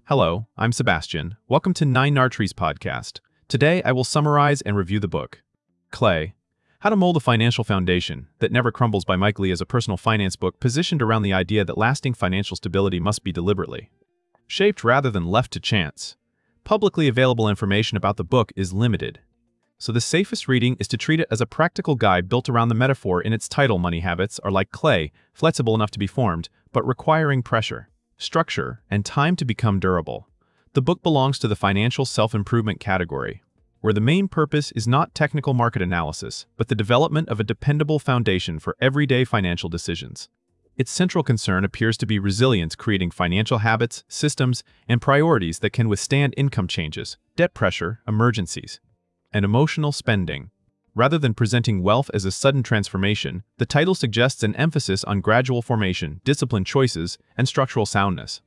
Hello, I'm Sebastian. Welcome to Nine Nartrees podcast. Today, I will summarize and review the book, Clay: How to Mold a Financial Foundation That Never Crumbles by Mike Lee, is a personal finance book positioned around the idea that lasting financial stability must be deliberately shaped rather than left to chance. Publicly available information about the book is limited, so the safest reading is to treat it as a practical guide built around the metaphor in its title. Money habits are like clay, flexible enough to be formed, but requiring pressure, structure, and time to become durable. The book belongs to the financial self-improvement category, where the main purpose is not technical market analysis, but the development of a dependable foundation for everyday financial decisions. Its central concern appears to be resilience, creating financial habits, systems, and priorities that can withstand income changes, debt pressure, emergencies, and emotional spending. Rather than presenting wealth as a sudden transformation, the title suggests an emphasis on gradual formation, disciplined choices, and structural soundness.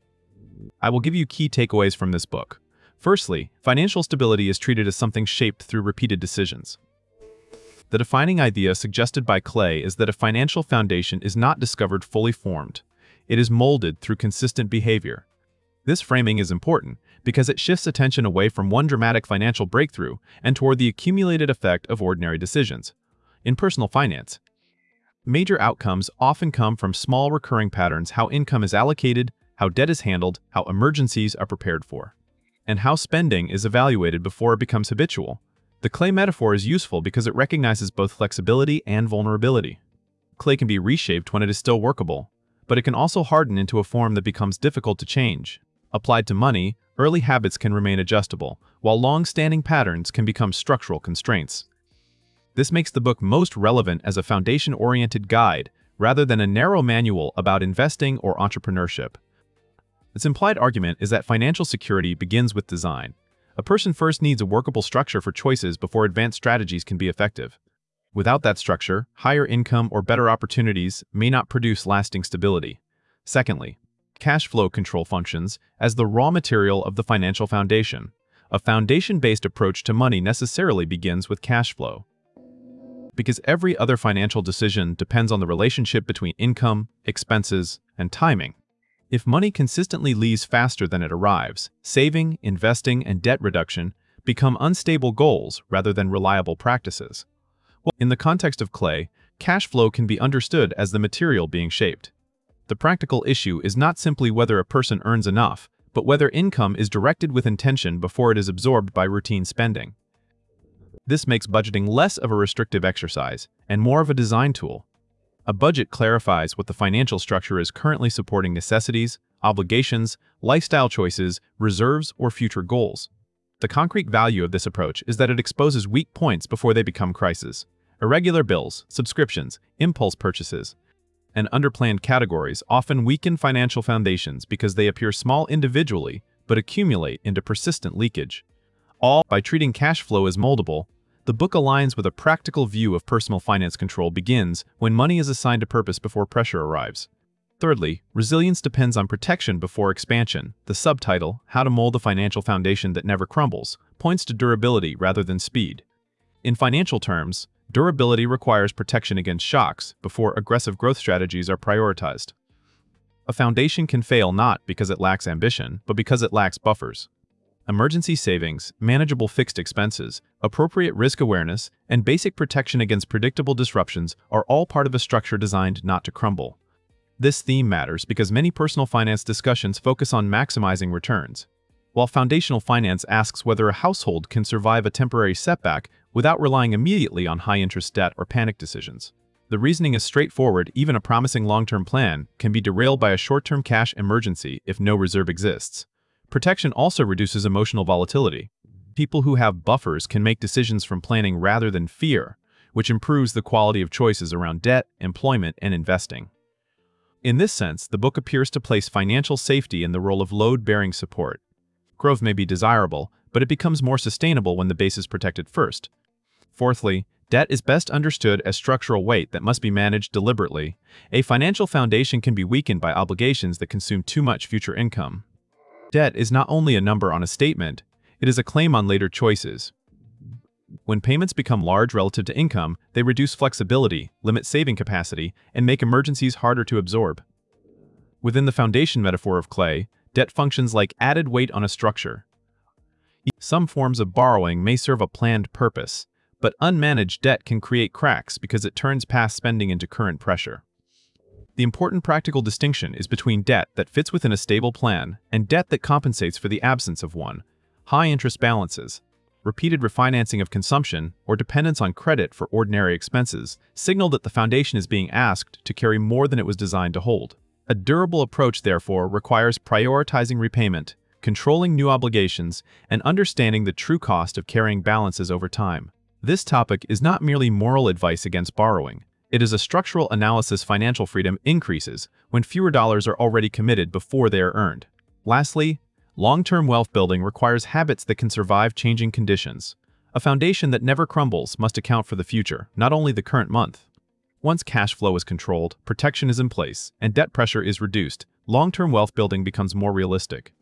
I will give you key takeaways from this book. Firstly, financial stability is treated as something shaped through repeated decisions. The defining idea suggested by Clay is that a financial foundation is not discovered fully formed. It is molded through consistent behavior. This framing is important because it shifts attention away from one dramatic financial breakthrough and toward the accumulated effect of ordinary decisions. In personal finance, major outcomes often come from small recurring patterns: how income is allocated, how debt is handled, how emergencies are prepared for, and how spending is evaluated before it becomes habitual. The clay metaphor is useful because it recognizes both flexibility and vulnerability. Clay can be reshaped when it is still workable, but it can also harden into a form that becomes difficult to change. Applied to money, early habits can remain adjustable, while long-standing patterns can become structural constraints. This makes the book most relevant as a foundation-oriented guide rather than a narrow manual about investing or entrepreneurship. Its implied argument is that financial security begins with design. A person first needs a workable structure for choices before advanced strategies can be effective. Without that structure, higher income or better opportunities may not produce lasting stability. Secondly, cash flow control functions as the raw material of the financial foundation. A foundation-based approach to money necessarily begins with cash flow, because every other financial decision depends on the relationship between income, expenses, and timing. If money consistently leaves faster than it arrives, saving, investing, and debt reduction become unstable goals rather than reliable practices. In the context of Clay, cash flow can be understood as the material being shaped. The practical issue is not simply whether a person earns enough, but whether income is directed with intention before it is absorbed by routine spending. This makes budgeting less of a restrictive exercise and more of a design tool. A budget clarifies what the financial structure is currently supporting: necessities, obligations, lifestyle choices, reserves, or future goals. The concrete value of this approach is that it exposes weak points before they become crises. Irregular bills, subscriptions, impulse purchases, and underplanned categories often weaken financial foundations because they appear small individually but accumulate into persistent leakage. All by treating cash flow as moldable, the book aligns with a practical view of personal finance. Control begins when money is assigned a purpose before pressure arrives. Thirdly, resilience depends on protection before expansion. The subtitle, How to Mold a Financial Foundation That Never Crumbles, points to durability rather than speed. In financial terms, durability requires protection against shocks before aggressive growth strategies are prioritized. A foundation can fail not because it lacks ambition, but because it lacks buffers. Emergency savings, manageable fixed expenses, appropriate risk awareness, and basic protection against predictable disruptions are all part of a structure designed not to crumble. This theme matters because many personal finance discussions focus on maximizing returns, while foundational finance asks whether a household can survive a temporary setback without relying immediately on high-interest debt or panic decisions. The reasoning is straightforward: even a promising long-term plan can be derailed by a short-term cash emergency if no reserve exists. Protection also reduces emotional volatility. People who have buffers can make decisions from planning rather than fear, which improves the quality of choices around debt, employment, and investing. In this sense, the book appears to place financial safety in the role of load-bearing support. Growth may be desirable, but it becomes more sustainable when the base is protected first. Fourthly, debt is best understood as structural weight that must be managed deliberately. A financial foundation can be weakened by obligations that consume too much future income. Debt is not only a number on a statement, it is a claim on later choices. When payments become large relative to income, they reduce flexibility, limit saving capacity, and make emergencies harder to absorb. Within the foundation metaphor of Clay, Debt functions like added weight on a structure. Some forms of borrowing may serve a planned purpose, but unmanaged debt can create cracks because it turns past spending into current pressure. The important practical distinction is between debt that fits within a stable plan and debt that compensates for the absence of one. High-interest balances, repeated refinancing of consumption, or dependence on credit for ordinary expenses signal that the foundation is being asked to carry more than it was designed to hold. A durable approach, therefore, requires prioritizing repayment, controlling new obligations, and understanding the true cost of carrying balances over time. This topic is not merely moral advice against borrowing. It is a structural analysis. Financial freedom increases when fewer dollars are already committed before they are earned. Lastly, long-term wealth building requires habits that can survive changing conditions. A foundation that never crumbles must account for the future, not only the current month. Once cash flow is controlled, protection is in place, and debt pressure is reduced, long-term wealth building becomes more realistic.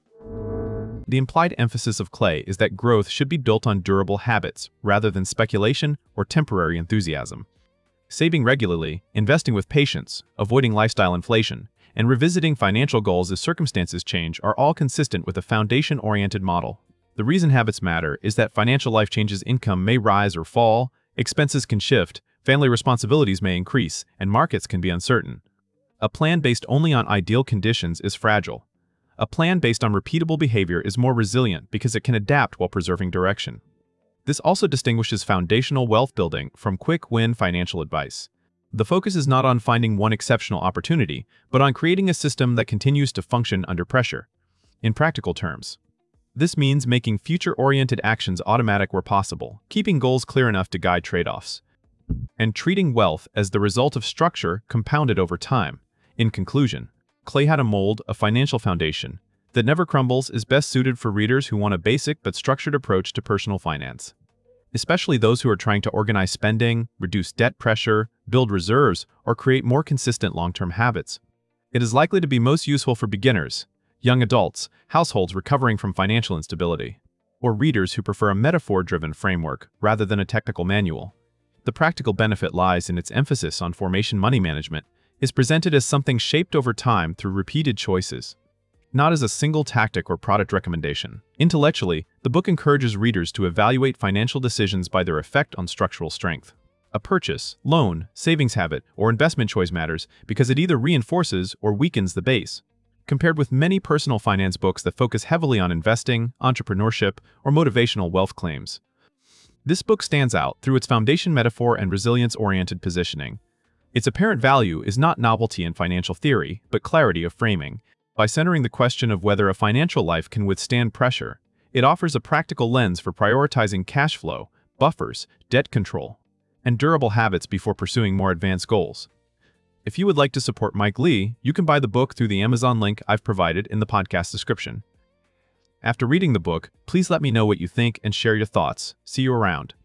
The implied emphasis of Clay is that growth should be built on durable habits rather than speculation or temporary enthusiasm. Saving regularly, investing with patience, avoiding lifestyle inflation, and revisiting financial goals as circumstances change are all consistent with a foundation-oriented model. The reason habits matter is that financial life changes. Income may rise or fall, expenses can shift, family responsibilities may increase, and markets can be uncertain. A plan based only on ideal conditions is fragile. A plan based on repeatable behavior is more resilient because it can adapt while preserving direction. This also distinguishes foundational wealth building from quick-win financial advice. The focus is not on finding one exceptional opportunity, but on creating a system that continues to function under pressure. In practical terms, this means making future-oriented actions automatic where possible, keeping goals clear enough to guide trade-offs, and treating wealth as the result of structure compounded over time. In conclusion, Clay How to Mold a Financial Foundation that Never Crumbles is best suited for readers who want a basic but structured approach to personal finance, especially those who are trying to organize spending, reduce debt pressure, build reserves, or create more consistent long-term habits. It is likely to be most useful for beginners, young adults, households recovering from financial instability, or readers who prefer a metaphor-driven framework rather than a technical manual. The practical benefit lies in its emphasis on formation. Money management is presented as something shaped over time through repeated choices, not as a single tactic or product recommendation. Intellectually, the book encourages readers to evaluate financial decisions by their effect on structural strength. A purchase, loan, savings habit, or investment choice matters because it either reinforces or weakens the base. Compared with many personal finance books that focus heavily on investing, entrepreneurship, or motivational wealth claims, this book stands out through its foundation metaphor and resilience-oriented positioning. Its apparent value is not novelty in financial theory, but clarity of framing. By centering the question of whether a financial life can withstand pressure, it offers a practical lens for prioritizing cash flow, buffers, debt control, and durable habits before pursuing more advanced goals. If you would like to support Mike Lee, you can buy the book through the Amazon link I've provided in the podcast description. After reading the book, please let me know what you think and share your thoughts. See you around.